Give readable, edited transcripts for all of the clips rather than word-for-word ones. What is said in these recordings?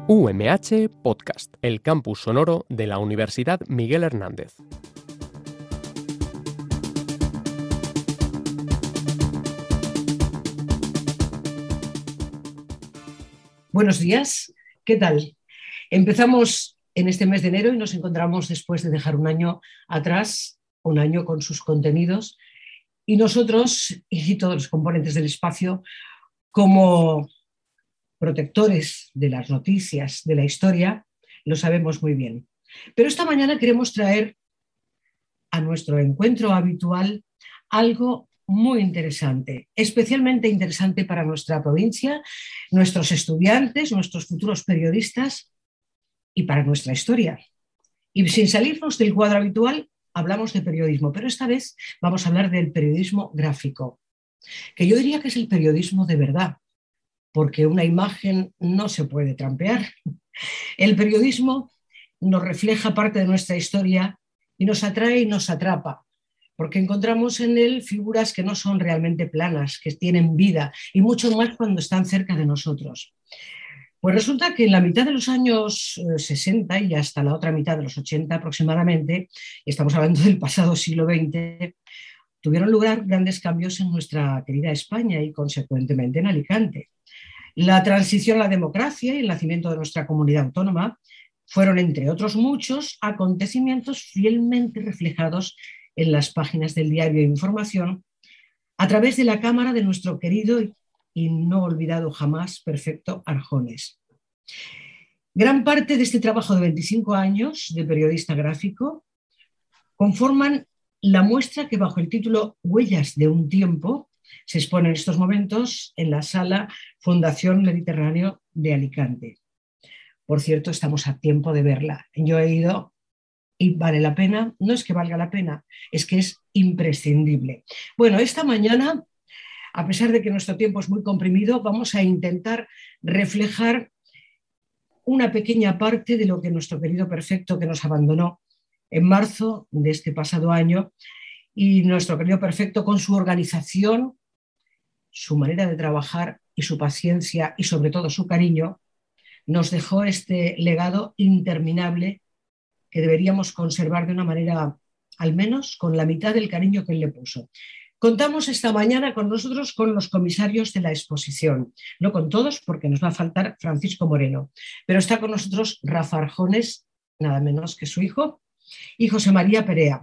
UMH Podcast, el campus sonoro de la Universidad Miguel Hernández. Buenos días, ¿qué tal? Empezamos en este mes de enero y nos encontramos después de dejar un año atrás, un año con sus contenidos, y nosotros y todos los componentes del espacio, como protectores de las noticias, de la historia, lo sabemos muy bien. Pero esta mañana queremos traer a nuestro encuentro habitual algo muy interesante, especialmente interesante para nuestra provincia, nuestros estudiantes, nuestros futuros periodistas y para nuestra historia. Y sin salirnos del cuadro habitual, hablamos de periodismo, pero esta vez vamos a hablar del periodismo gráfico, que yo diría que es el periodismo de verdad, porque una imagen no se puede trampear. El periodismo nos refleja parte de nuestra historia y nos atrae y nos atrapa, porque encontramos en él figuras que no son realmente planas, que tienen vida, y mucho más cuando están cerca de nosotros. Pues resulta que en la mitad de los años 60 y hasta la otra mitad de los 80 aproximadamente, y estamos hablando del pasado siglo XX, tuvieron lugar grandes cambios en nuestra querida España y consecuentemente en Alicante. La transición a la democracia y el nacimiento de nuestra comunidad autónoma fueron, entre otros muchos, acontecimientos fielmente reflejados en las páginas del diario Información a través de la cámara de nuestro querido y no olvidado jamás Perfecto Arjones. Gran parte de este trabajo de 25 años de periodista gráfico conforman la muestra que bajo el título Huellas de un tiempo se expone en estos momentos en la sala Fundación Mediterráneo de Alicante. Por cierto, estamos a tiempo de verla. Yo he ido y vale la pena. No es que valga la pena, es que es imprescindible. Bueno, esta mañana, a pesar de que nuestro tiempo es muy comprimido, vamos a intentar reflejar una pequeña parte de lo que nuestro querido Perfecto, que nos abandonó en marzo de este pasado año, y nuestro querido Perfecto, con su organización, su manera de trabajar y su paciencia y sobre todo su cariño, nos dejó este legado interminable que deberíamos conservar de una manera, al menos con la mitad del cariño que él le puso. Contamos esta mañana con nosotros con los comisarios de la exposición, no con todos porque nos va a faltar Francisco Moreno, pero está con nosotros Rafa Arjones, nada menos que su hijo, y José María Perea.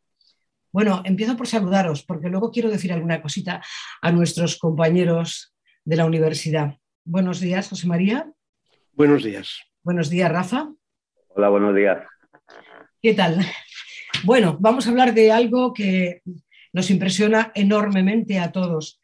Bueno, empiezo por saludaros, porque luego quiero decir alguna cosita a nuestros compañeros de la universidad. Buenos días, José María. Buenos días. Buenos días, Rafa. Hola, buenos días. ¿Qué tal? Bueno, vamos a hablar de algo que nos impresiona enormemente a todos.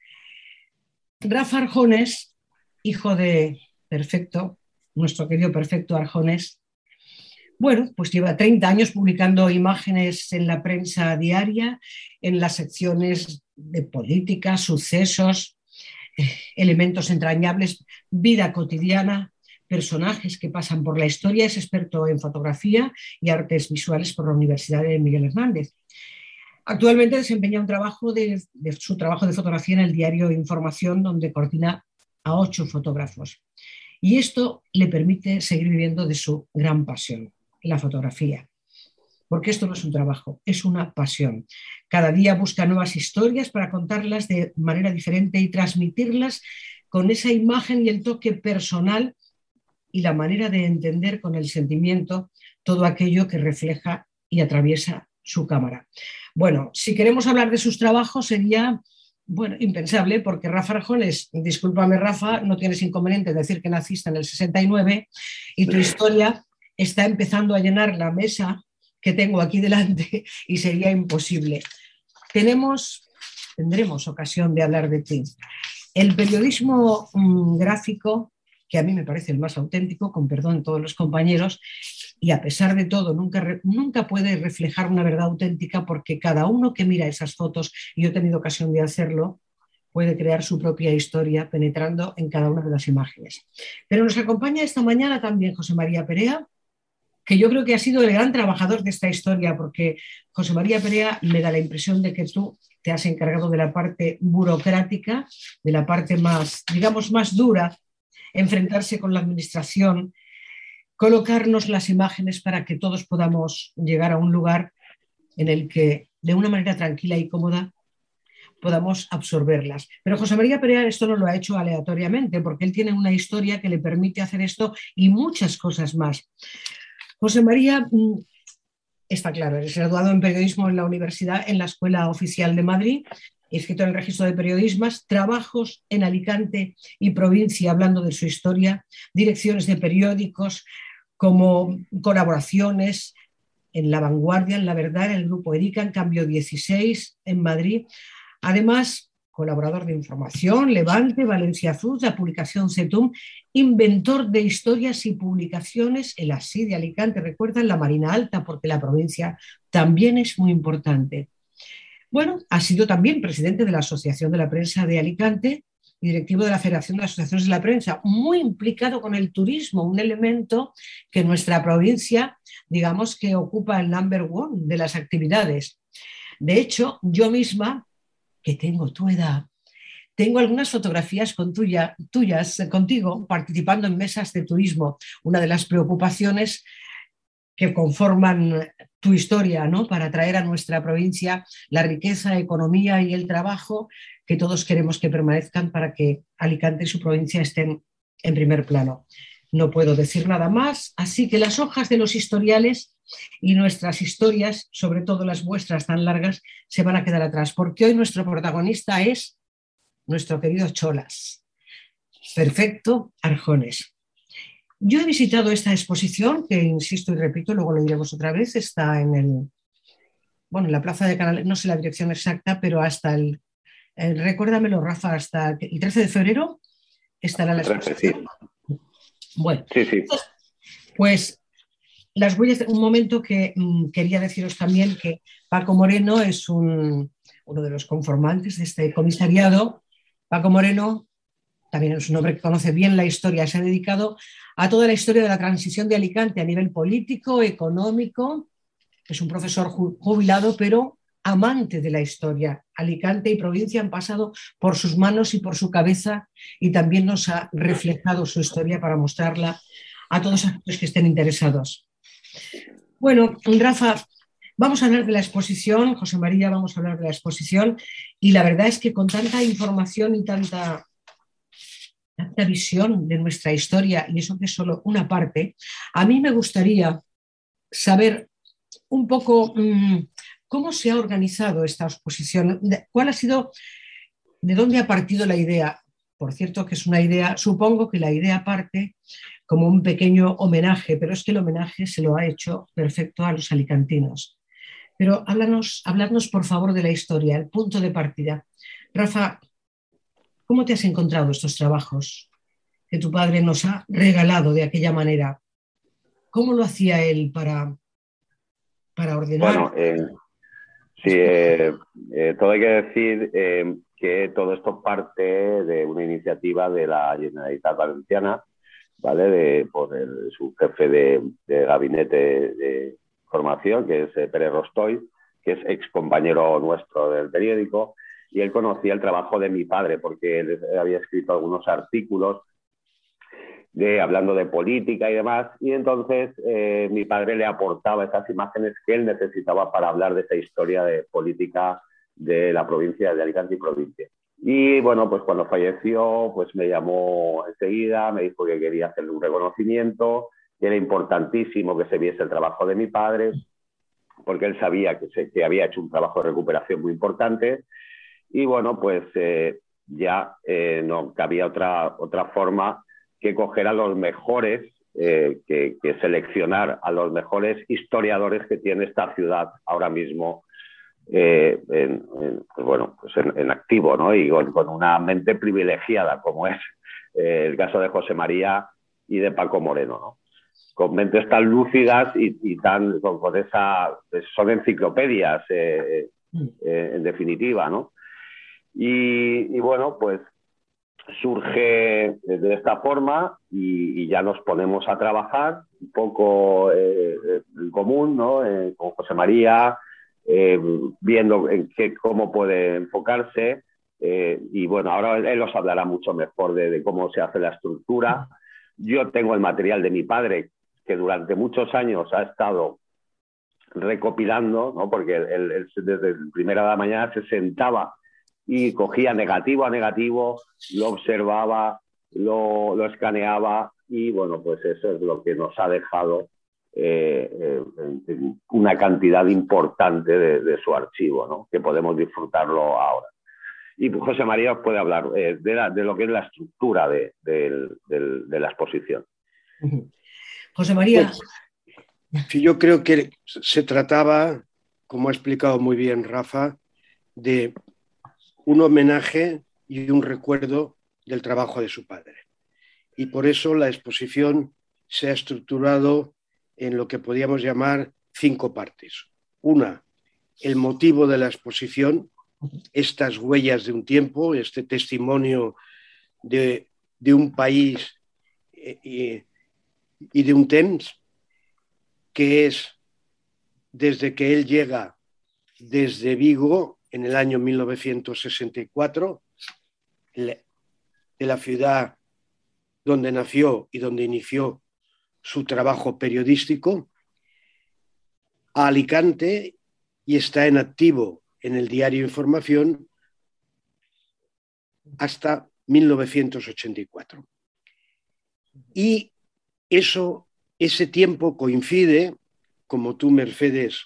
Rafa Arjones, hijo de Perfecto, nuestro querido Perfecto Arjones, bueno, pues lleva 30 años publicando imágenes en la prensa diaria, en las secciones de política, sucesos, elementos entrañables, vida cotidiana, personajes que pasan por la historia. Es experto en fotografía y artes visuales por la Universidad de Miguel Hernández. Actualmente desempeña su trabajo de fotografía en el diario Información, donde coordina a 8 fotógrafos. Y esto le permite seguir viviendo de su gran pasión, la fotografía, porque esto no es un trabajo, es una pasión. Cada día busca nuevas historias para contarlas de manera diferente y transmitirlas con esa imagen y el toque personal y la manera de entender con el sentimiento todo aquello que refleja y atraviesa su cámara. Bueno, si queremos hablar de sus trabajos sería impensable, porque Rafa Arjones, discúlpame Rafa, no tienes inconveniente en decir que naciste en el 69 y tu historia está empezando a llenar la mesa que tengo aquí delante y sería imposible. Tendremos ocasión de hablar de ti. El periodismo gráfico, que a mí me parece el más auténtico, con perdón de todos los compañeros, y a pesar de todo nunca puede reflejar una verdad auténtica, porque cada uno que mira esas fotos, y yo he tenido ocasión de hacerlo, puede crear su propia historia penetrando en cada una de las imágenes. Pero nos acompaña esta mañana también José María Perea, que yo creo que ha sido el gran trabajador de esta historia, porque José María Perea me da la impresión de que tú te has encargado de la parte burocrática, de la parte más, digamos, más dura, enfrentarse con la administración, colocarnos las imágenes para que todos podamos llegar a un lugar en el que, de una manera tranquila y cómoda, podamos absorberlas. Pero José María Perea esto no lo ha hecho aleatoriamente, porque él tiene una historia que le permite hacer esto y muchas cosas más. José María está claro, es graduado en periodismo en la universidad, en la Escuela Oficial de Madrid, escrito en el registro de periodistas, trabajos en Alicante y provincia hablando de su historia, direcciones de periódicos, como colaboraciones en La Vanguardia, en La Verdad, en el grupo Erika, en Cambio 16, en Madrid. Además, colaborador de Información, Levante, Valencia Azul, la publicación CETUM, inventor de historias y publicaciones en la SI de Alicante, recuerda, en la Marina Alta, porque la provincia también es muy importante. Bueno, ha sido también presidente de la Asociación de la Prensa de Alicante y directivo de la Federación de Asociaciones de la Prensa, muy implicado con el turismo, un elemento que nuestra provincia, digamos que ocupa el number one de las actividades. De hecho, yo misma, que tengo tu edad, tengo algunas fotografías tuyas contigo participando en mesas de turismo. Una de las preocupaciones que conforman tu historia, ¿no? Para traer a nuestra provincia la riqueza, economía y el trabajo que todos queremos que permanezcan para que Alicante y su provincia estén en primer plano. No puedo decir nada más, así que las hojas de los historiales y nuestras historias, sobre todo las vuestras tan largas, se van a quedar atrás, porque hoy nuestro protagonista es nuestro querido Cholas. Perfecto, Arjones. Yo he visitado esta exposición, que insisto y repito, luego lo diremos otra vez, está en la Plaza de Canales, no sé la dirección exacta, pero hasta recuérdamelo, Rafa, hasta el 13 de febrero estará la exposición. Sí. Bueno, sí. Pues las huellas, un momento que quería deciros también que Paco Moreno es uno de los conformantes de este comisariado. Paco Moreno también es un hombre que conoce bien la historia, se ha dedicado a toda la historia de la transición de Alicante a nivel político, económico. Es un profesor jubilado, pero amante de la historia. Alicante y provincia han pasado por sus manos y por su cabeza y también nos ha reflejado su historia para mostrarla a todos aquellos que estén interesados. Bueno, Rafa, vamos a hablar de la exposición, José María, vamos a hablar de la exposición y la verdad es que con tanta información y tanta visión de nuestra historia, y eso que es solo una parte, a mí me gustaría saber un poco cómo se ha organizado esta exposición, cuál ha sido, de dónde ha partido la idea. Por cierto, que es una idea, supongo que la idea parte como un pequeño homenaje, pero es que el homenaje se lo ha hecho perfecto a los alicantinos. Pero háblanos por favor de la historia, el punto de partida. Rafa, ¿cómo te has encontrado estos trabajos que tu padre nos ha regalado de aquella manera? ¿Cómo lo hacía él para ordenar? Bueno, sí, todo hay que decir que todo esto parte de una iniciativa de la Generalitat Valenciana, ¿vale? Por su jefe de gabinete de formación, que es Pere Rostoy, que es ex compañero nuestro del periódico, y él conocía el trabajo de mi padre porque él había escrito algunos artículos hablando de política y demás, y entonces mi padre le aportaba esas imágenes que él necesitaba para hablar de esa historia de política de la provincia de Alicante y provincia. Y bueno, pues cuando falleció, pues me llamó enseguida, me dijo que quería hacerle un reconocimiento, que era importantísimo que se viese el trabajo de mi padre, porque él sabía que había hecho un trabajo de recuperación muy importante. Y bueno, pues ya no cabía otra forma que coger a los mejores, que seleccionar a los mejores historiadores que tiene esta ciudad ahora mismo en activo, ¿no? Y con una mente privilegiada, como es el caso de José María y de Paco Moreno, ¿no? Con mentes tan lúcidas y tan con esa... son enciclopedias, en definitiva, ¿no? Y bueno, pues surge de esta forma y ya nos ponemos a trabajar un poco en común, ¿no? Con José María, viendo cómo puede enfocarse, y bueno, ahora él os hablará mucho mejor de cómo se hace la estructura. Yo tengo el material de mi padre, que durante muchos años ha estado recopilando, ¿no? Porque él desde primera de la mañana se sentaba y cogía negativo a negativo, lo observaba, lo escaneaba y bueno, pues eso es lo que nos ha dejado una cantidad importante de su archivo, ¿no? Que podemos disfrutarlo ahora. Y José María os puede hablar de lo que es la estructura de la exposición. José María. Sí, yo creo que se trataba, como ha explicado muy bien Rafa, de un homenaje y un recuerdo del trabajo de su padre. Y por eso la exposición se ha estructurado en lo que podríamos llamar 5 partes. Una, el motivo de la exposición, estas huellas de un tiempo, este testimonio de un país y de un temps, que es desde que él llega desde Vigo en el año 1964, de la ciudad donde nació y donde inició su trabajo periodístico, a Alicante, y está en activo en el diario Información hasta 1984. Y ese tiempo coincide, como tú, Mercedes,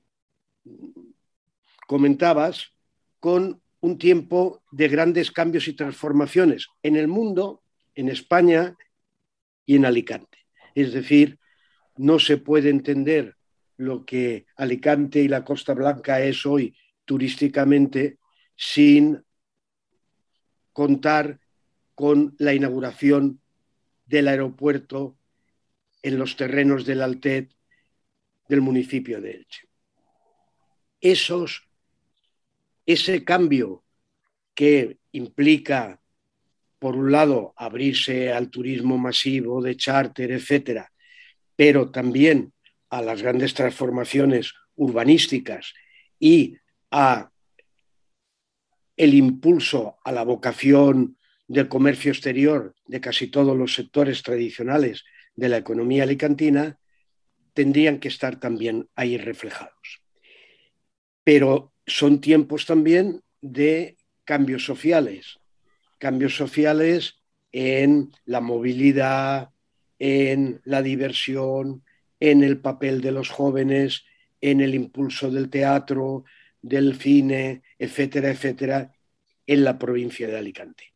comentabas, con un tiempo de grandes cambios y transformaciones en el mundo, en España y en Alicante. Es decir, no se puede entender lo que Alicante y la Costa Blanca es hoy turísticamente sin contar con la inauguración del aeropuerto en los terrenos del Altet del municipio de Elche. Ese cambio que implica, por un lado, abrirse al turismo masivo de charter, etcétera, pero también a las grandes transformaciones urbanísticas y a el impulso a la vocación del comercio exterior de casi todos los sectores tradicionales de la economía alicantina, tendrían que estar también ahí reflejados. Pero son tiempos también de cambios sociales en la movilidad, en la diversión, en el papel de los jóvenes, en el impulso del teatro, del cine, etcétera, etcétera, en la provincia de Alicante.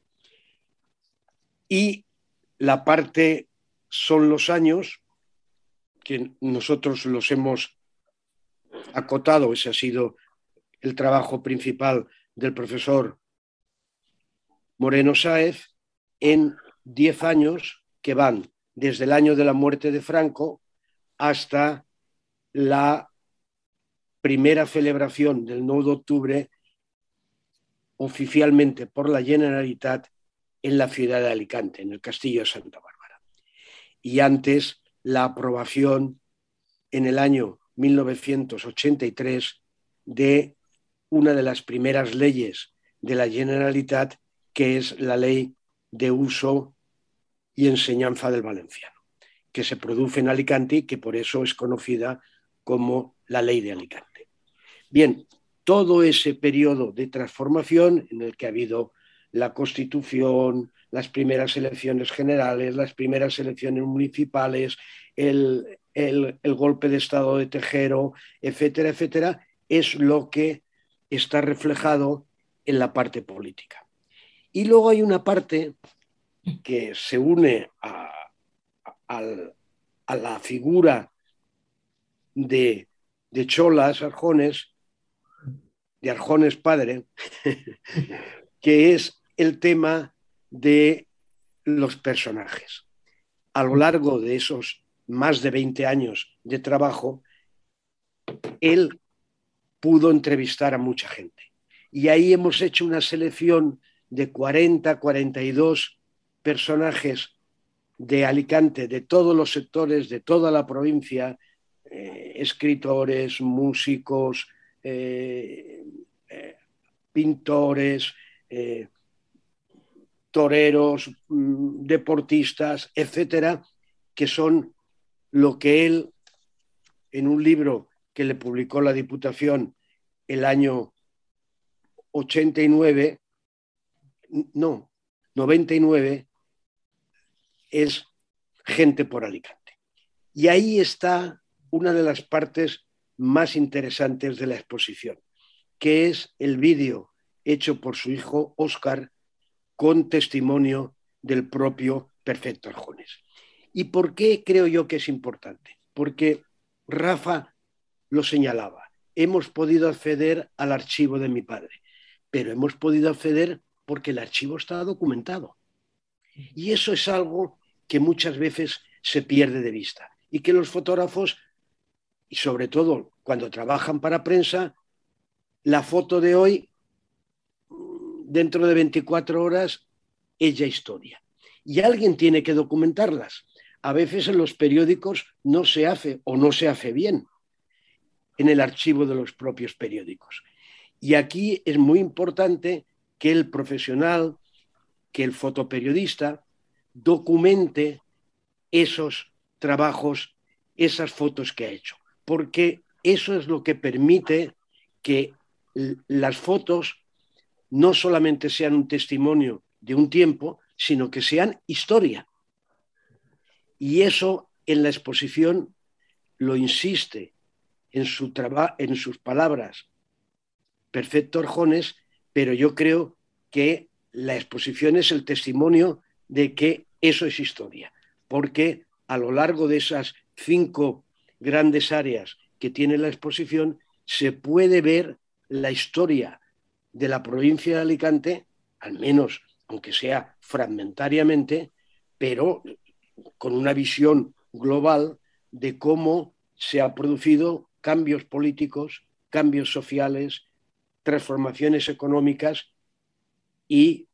Y la parte son los años, que nosotros los hemos acotado, ese ha sido el trabajo principal del profesor Moreno Sáez, en 10 años que van desde el año de la muerte de Franco hasta la primera celebración del 9 de octubre oficialmente por la Generalitat en la ciudad de Alicante, en el Castillo de Santa Bárbara. Y antes la aprobación en el año 1983 de una de las primeras leyes de la Generalitat, que es la Ley de Uso y Enseñanza del Valenciano, que se produce en Alicante y que por eso es conocida como la Ley de Alicante. Bien, todo ese periodo de transformación en el que ha habido la Constitución, las primeras elecciones generales, las primeras elecciones municipales, el golpe de Estado de Tejero, etcétera, etcétera, es lo que está reflejado en la parte política. Y luego hay una parte que se une a la figura de Cholas Arjones, de Arjones padre, que es el tema de los personajes. A lo largo de esos más de 20 años de trabajo, él pudo entrevistar a mucha gente. Y ahí hemos hecho una selección de 40, 42 personajes de Alicante, de todos los sectores, de toda la provincia, escritores, músicos, pintores, toreros, deportistas, etcétera, que son lo que él, en un libro que le publicó la Diputación el año 99, es Gente por Alicante. Y ahí está una de las partes más interesantes de la exposición, que es el vídeo hecho por su hijo Óscar con testimonio del propio Perfecto Arjones. ¿Y por qué creo yo que es importante? Porque Rafa lo señalaba. Hemos podido acceder al archivo de mi padre, pero hemos podido acceder porque el archivo está documentado. Y eso es algo que muchas veces se pierde de vista y que los fotógrafos, y sobre todo cuando trabajan para prensa, la foto de hoy, dentro de 24 horas, es ya historia. Y alguien tiene que documentarlas. A veces en los periódicos no se hace o no se hace bien en el archivo de los propios periódicos. Y aquí es muy importante que el profesional, que el fotoperiodista documente esos trabajos, esas fotos que ha hecho, porque eso es lo que permite que las fotos no solamente sean un testimonio de un tiempo, sino que sean historia. Y eso en la exposición lo insiste en sus palabras Perfecto Arjones, pero yo creo que la exposición es el testimonio de que eso es historia, porque a lo largo de esas 5 grandes áreas que tiene la exposición se puede ver la historia de la provincia de Alicante, al menos aunque sea fragmentariamente, pero con una visión global de cómo se han producido cambios políticos, cambios sociales, transformaciones económicas y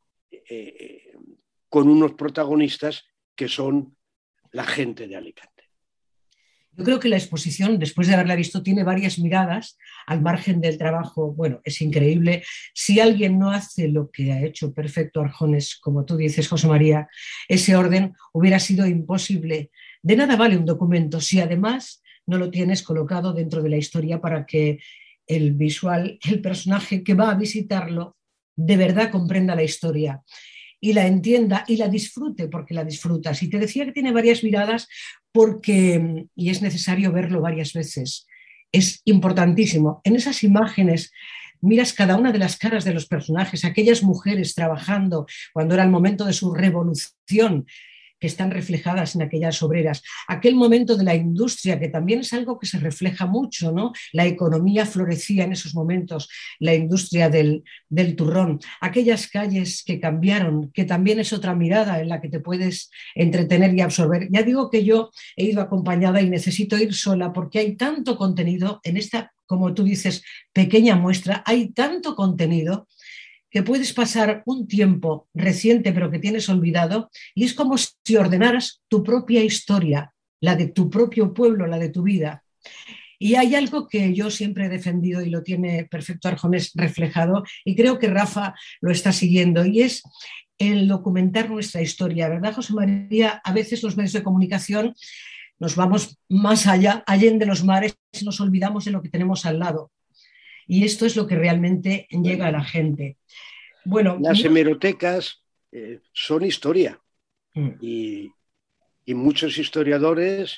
con unos protagonistas que son la gente de Alicante. Yo creo que la exposición, después de haberla visto, tiene varias miradas al margen del trabajo. Bueno, es increíble. Si alguien no hace lo que ha hecho Perfecto Arjones, como tú dices, José María, ese orden hubiera sido imposible. De nada vale un documento si además no lo tienes colocado dentro de la historia para que el visual, el personaje que va a visitarlo, de verdad comprenda la historia y la entienda y la disfrute, porque la disfrutas. Y te decía que tiene varias miradas porque, y es necesario verlo varias veces, es importantísimo. En esas imágenes miras cada una de las caras de los personajes, aquellas mujeres trabajando cuando era el momento de su revolución, que están reflejadas en aquellas obreras, aquel momento de la industria, que también es algo que se refleja mucho, ¿no? La economía florecía en esos momentos, la industria del turrón, aquellas calles que cambiaron, que también es otra mirada en la que te puedes entretener y absorber. Ya digo que yo he ido acompañada y necesito ir sola porque hay tanto contenido en esta, como tú dices, pequeña muestra, hay tanto contenido que puedes pasar un tiempo reciente pero que tienes olvidado y es como si ordenaras tu propia historia, la de tu propio pueblo, la de tu vida. Y hay algo que yo siempre he defendido y lo tiene Perfecto Arjones reflejado y creo que Rafa lo está siguiendo y es el documentar nuestra historia, ¿verdad, José María? A veces los medios de comunicación nos vamos más allá, allende los mares, y nos olvidamos de lo que tenemos al lado. Y esto es lo que realmente llega a la gente. Bueno, las hemerotecas son historia y muchos historiadores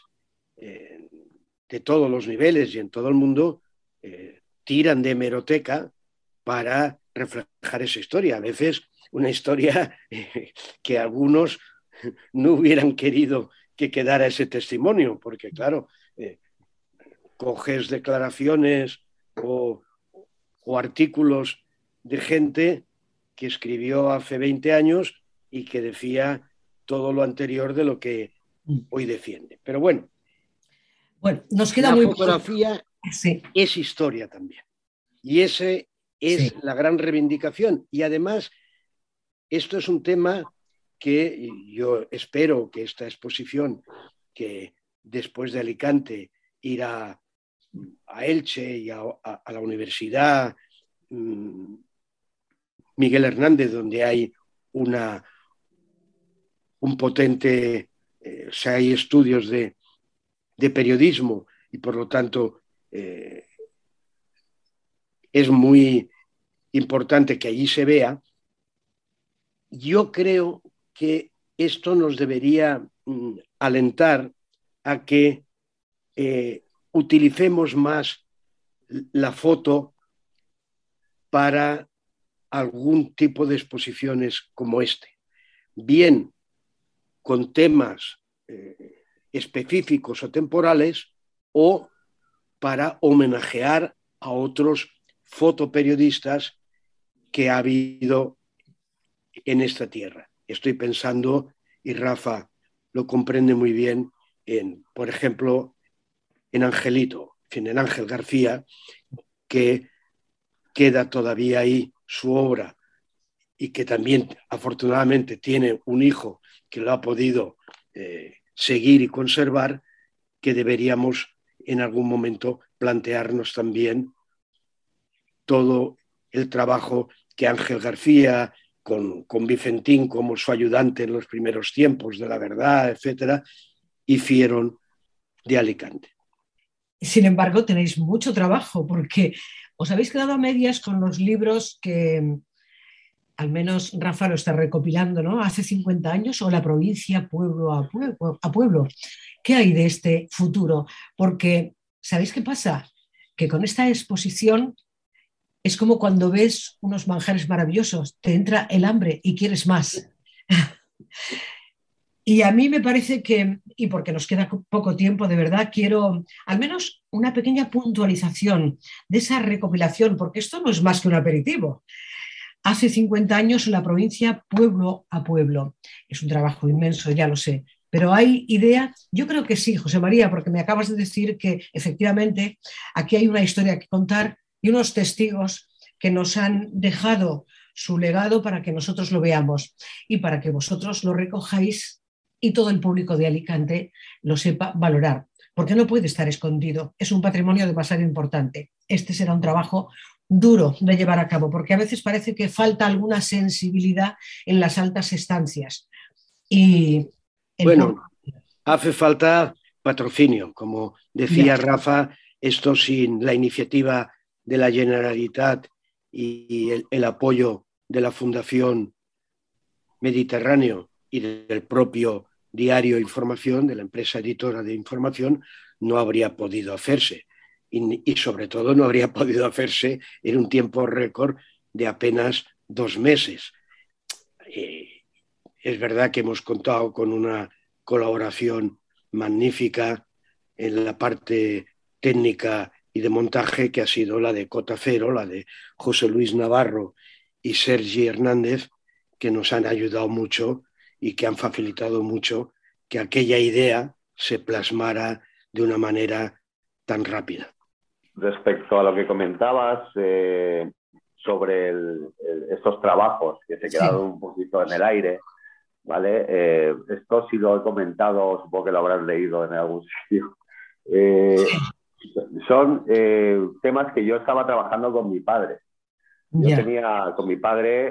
de todos los niveles y en todo el mundo tiran de hemeroteca para reflejar esa historia. A veces una historia que algunos no hubieran querido que quedara ese testimonio, porque claro, coges declaraciones o artículos de gente que escribió hace 20 años y que decía todo lo anterior de lo que hoy defiende. Pero bueno, nos queda la muy fotografía sí. Es historia también. Y ese es la gran reivindicación. Y además, esto es un tema que yo espero que esta exposición, que después de Alicante irá a Elche y a la Universidad Miguel Hernández, donde hay un potente, hay estudios de de periodismo y por lo tanto es muy importante que allí se vea. Yo creo que esto nos debería alentar a que utilicemos más la foto para algún tipo de exposiciones como este, bien con temas específicos o temporales o para homenajear a otros fotoperiodistas que ha habido en esta tierra. Estoy pensando, y Rafa lo comprende muy bien, por ejemplo, en Angelito, en Ángel García, que queda todavía ahí su obra y que también afortunadamente tiene un hijo que lo ha podido seguir y conservar, que deberíamos en algún momento plantearnos también todo el trabajo que Ángel García, con Vicentín como su ayudante en los primeros tiempos de La Verdad, etcétera, hicieron de Alicante. Sin embargo, tenéis mucho trabajo porque os habéis quedado a medias con los libros que al menos Rafa lo está recopilando, ¿no? Hace 50 años o la provincia pueblo a pueblo. ¿Qué hay de este futuro? Porque, ¿sabéis qué pasa? Que con esta exposición es como cuando ves unos manjares maravillosos, te entra el hambre y quieres más. Y a mí me parece que, y porque nos queda poco tiempo, de verdad, quiero al menos una pequeña puntualización de esa recopilación, porque esto no es más que un aperitivo. Hace 50 años en la provincia, pueblo a pueblo. Es un trabajo inmenso, ya lo sé. Pero hay idea, yo creo que sí, José María, porque me acabas de decir que efectivamente aquí hay una historia que contar y unos testigos que nos han dejado su legado para que nosotros lo veamos y para que vosotros lo recojáis y todo el público de Alicante lo sepa valorar, porque no puede estar escondido, es un patrimonio demasiado importante. Este será un trabajo duro de llevar a cabo, porque a veces parece que falta alguna sensibilidad en las altas estancias. Y bueno, hace falta patrocinio, como decía ya. Rafa, esto sin la iniciativa de la Generalitat y el apoyo de la Fundación Mediterráneo y del propio diario Información, de la empresa editora de Información, no habría podido hacerse. Y sobre todo no habría podido hacerse en un tiempo récord de apenas 2 meses. Es verdad que hemos contado con una colaboración magnífica en la parte técnica y de montaje, que ha sido la de Cota Cero, la de José Luis Navarro y Sergi Hernández, que nos han ayudado mucho y que han facilitado mucho que aquella idea se plasmara de una manera tan rápida. Respecto a lo que comentabas sobre estos trabajos que se quedaron un poquito en el aire, ¿vale? Esto sí lo he comentado, supongo que lo habrás leído en algún sitio. Son temas que yo estaba trabajando con mi padre. Yo tenía con mi padre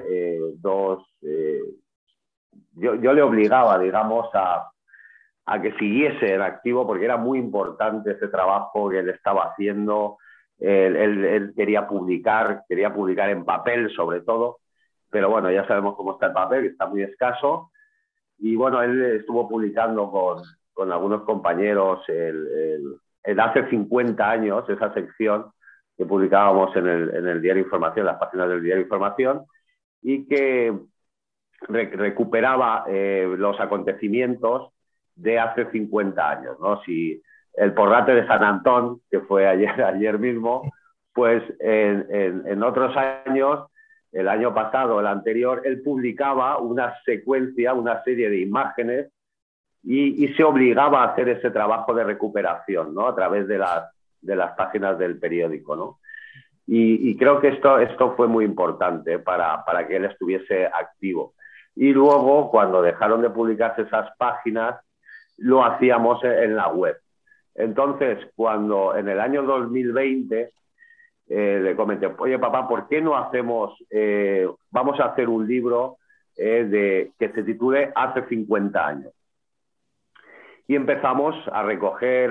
yo le obligaba, digamos, a que siguiese en activo, porque era muy importante ese trabajo que él estaba haciendo. Él quería publicar en papel sobre todo, pero bueno, ya sabemos cómo está el papel, que está muy escaso. Y bueno, él estuvo publicando con algunos compañeros hace 50 años, esa sección que publicábamos en el Diario Información, las páginas del Diario Información, y que recuperaba los acontecimientos de hace 50 años, ¿no? Si el Porrate de San Antón, que fue ayer mismo, pues en otros años, el año pasado, el anterior, él publicaba una secuencia, una serie de imágenes y se obligaba a hacer ese trabajo de recuperación, ¿no? A través de las páginas del periódico, ¿no? Y creo que esto fue muy importante para que él estuviese activo. Y luego, cuando dejaron de publicarse esas páginas, lo hacíamos en la web. Entonces, cuando en el año 2020 le comenté, oye papá, ¿por qué no vamos a hacer un libro que se titule Hace 50 años? y empezamos a recoger,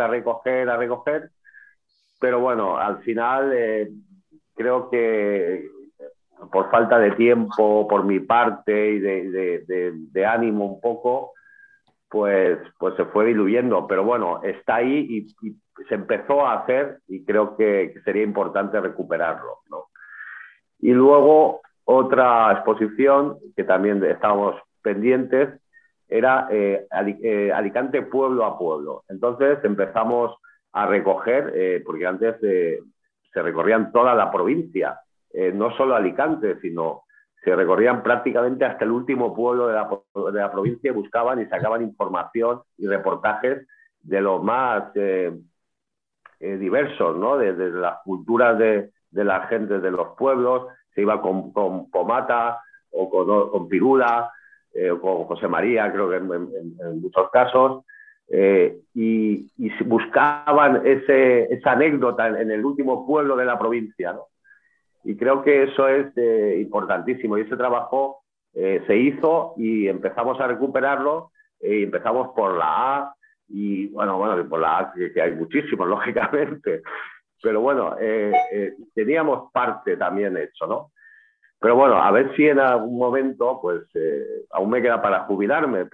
pero bueno, al final creo que por falta de tiempo, por mi parte y de ánimo un poco, pues se fue diluyendo, pero bueno, está ahí y se empezó a hacer y creo que sería importante recuperarlo, ¿no? Y luego otra exposición que también estábamos pendientes era Alicante pueblo a pueblo. Entonces empezamos a recoger, porque antes se recorrían toda la provincia, no solo Alicante, sino se recorrían prácticamente hasta el último pueblo de la provincia y buscaban y sacaban información y reportajes de los más diversos, ¿no? Desde las culturas de la gente de los pueblos, se iba con Pomata o con Pirula, o con José María, creo que en muchos casos, y buscaban esa anécdota en el último pueblo de la provincia, ¿no? Y creo que eso es importantísimo. Y ese trabajo se hizo y empezamos a recuperarlo. Y empezamos por la A. Y bueno, por la A que hay muchísimos, lógicamente. Pero bueno, teníamos parte también hecho, ¿no? Pero bueno, a ver si en algún momento, pues aún me queda para jubilarme,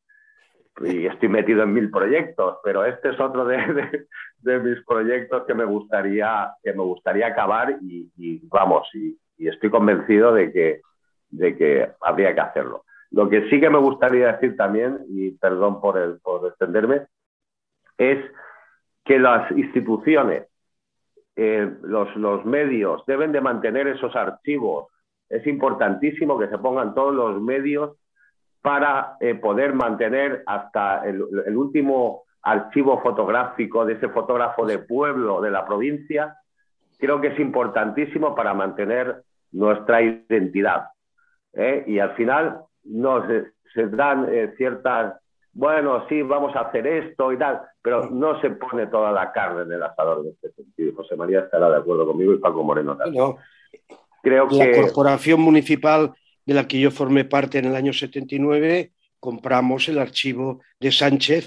y estoy metido en 1000 proyectos, pero este es otro de mis proyectos que me gustaría acabar y estoy convencido de que habría que hacerlo. Lo que sí que me gustaría decir también, y perdón por extenderme, es que las instituciones, los medios deben de mantener esos archivos. Es importantísimo que se pongan todos los medios para poder mantener hasta el último archivo fotográfico de ese fotógrafo de pueblo de la provincia. Creo que es importantísimo para mantener nuestra identidad. Y al final se dan ciertas, bueno, sí, vamos a hacer esto y tal, pero no se pone toda la carne en el asador en este sentido. José María estará de acuerdo conmigo y Paco Moreno también. No. La corporación municipal de la que yo formé parte en el año 79, compramos el archivo de Sánchez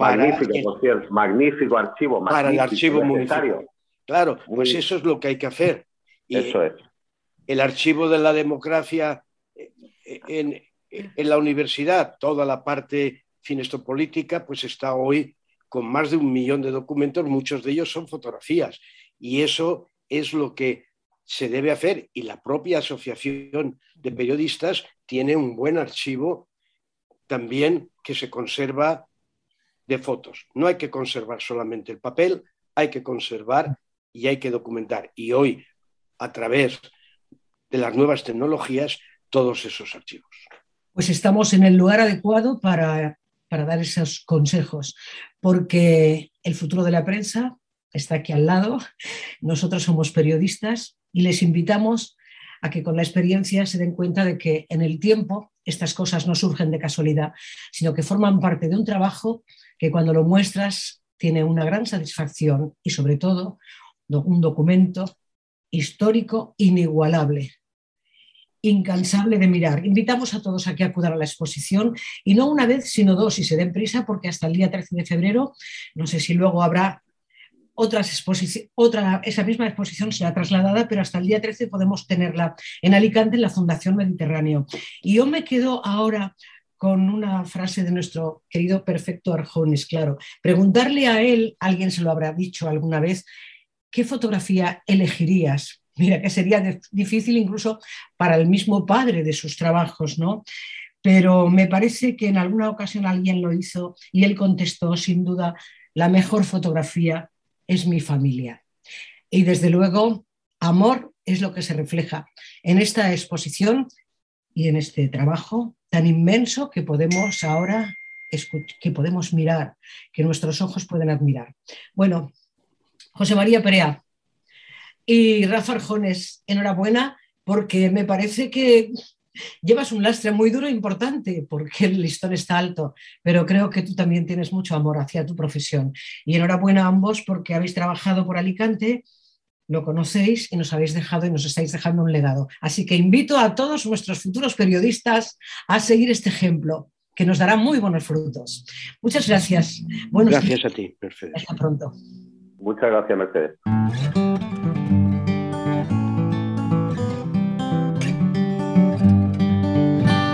magnífico archivo, para el archivo municipal. Claro, pues eso es lo que hay que hacer. Y eso es. El archivo de la democracia en la universidad, toda la parte cinestopolítica, pues está hoy con más de 1 millón de documentos, muchos de ellos son fotografías. Y eso es lo que se debe hacer, y la propia Asociación de Periodistas tiene un buen archivo también que se conserva de fotos. No hay que conservar solamente el papel, hay que conservar y hay que documentar. Y hoy, a través de las nuevas tecnologías, todos esos archivos. Pues estamos en el lugar adecuado para dar esos consejos, porque el futuro de la prensa está aquí al lado. Nosotros somos periodistas y les invitamos a que con la experiencia se den cuenta de que en el tiempo estas cosas no surgen de casualidad, sino que forman parte de un trabajo que cuando lo muestras tiene una gran satisfacción y sobre todo un documento histórico inigualable, incansable de mirar. Invitamos a todos a que acudan a la exposición, y no una vez sino 2, y se den prisa, porque hasta el día 13 de febrero, no sé si luego habrá esa misma exposición será trasladada, pero hasta el día 13 podemos tenerla en Alicante, en la Fundación Mediterráneo. Y yo me quedo ahora con una frase de nuestro querido Perfecto Arjones, claro. Preguntarle a él, alguien se lo habrá dicho alguna vez, ¿qué fotografía elegirías? Mira, que sería difícil incluso para el mismo padre de sus trabajos, ¿no? Pero me parece que en alguna ocasión alguien lo hizo y él contestó, sin duda, la mejor fotografía es mi familia. Y desde luego, amor es lo que se refleja en esta exposición y en este trabajo tan inmenso que podemos ahora mirar, que nuestros ojos pueden admirar. Bueno, José María Perea y Rafa Arjones, enhorabuena, porque me parece que llevas un lastre muy duro e importante, porque el listón está alto, pero creo que tú también tienes mucho amor hacia tu profesión. Y enhorabuena a ambos, porque habéis trabajado por Alicante, lo conocéis y nos estáis dejando un legado. Así que invito a todos nuestros futuros periodistas a seguir este ejemplo, que nos dará muy buenos frutos. Muchas gracias. Gracias a ti, Mercedes. Hasta pronto. Muchas gracias, Mercedes.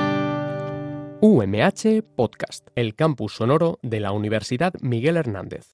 UMH Podcast, el campus sonoro de la Universidad Miguel Hernández.